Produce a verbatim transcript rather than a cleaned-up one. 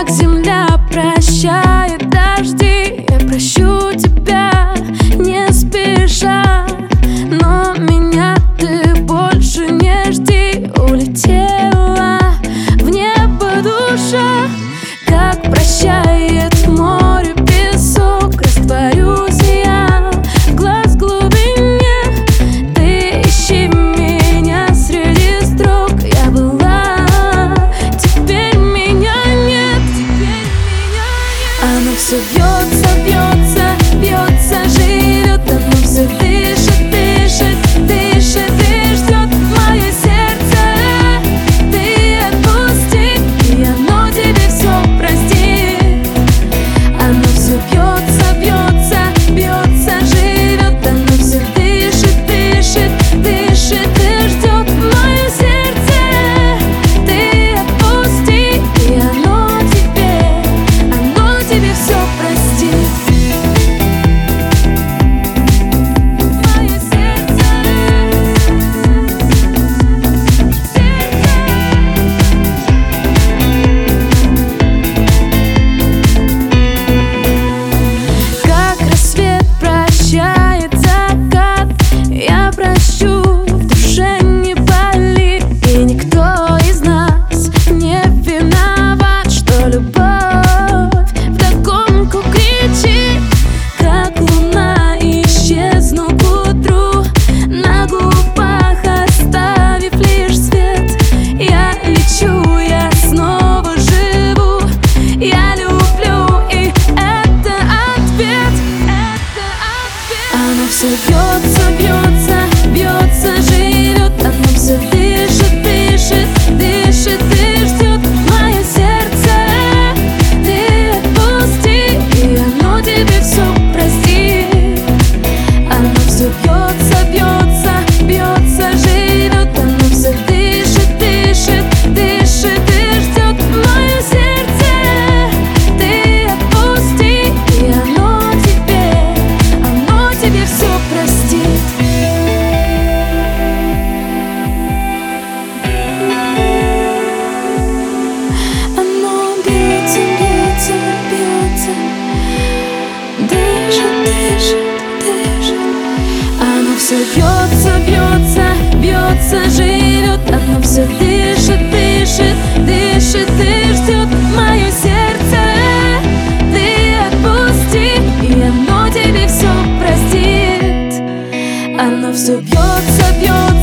как земля прощает дожди. Я прощу тебя не спеша, но меня ты больше не жди. Улетела в небо душа, как прощает море песок. Растворюсь я в глаз глубине, ты ищи меня среди строк. Я была, теперь меня нет, теперь меня нет. Оно все бьется, бьется, бьется, живет. Оно все дышит, дышит, дышит и ждет мое сердце. Ты отпусти, и оно тебе все простит. Оно все бьется, бьется, бьется, живет. Оно все дышит, дышит, дышит и ждет мое сердце. Ты отпусти, и оно тебе, оно тебе все простит. Мое сердце, как рассвет прощает закат, я прощу, в душе не болит. И никто из нас не виноват, что любовь вдогонку кричит. Как луна исчезну к утру, на губах оставив лишь свет. Я лечу, я снова живу, я люблю, и это ответ, это ответ. Оно все бьется, бьется, бьется, живет. Оно все дышит, дышит, дышит и ждет мое сердце. Ты отпусти, и оно тебе все простит. Оно все бьется, бьется, бьется, живет. Оно все дышит, дышит, дышит и ждет мое сердце. Ты отпусти, и оно тебе, оно тебе все простит. Оно бьется, бьется, бьется, дышит, дышит, дышит. Оно все бьется, бьется, бьется, живет. Оно все дышит, дышит, дышит и ждет мое сердце. Ты отпусти, и оно тебе все простит. Оно все бьется, бьется.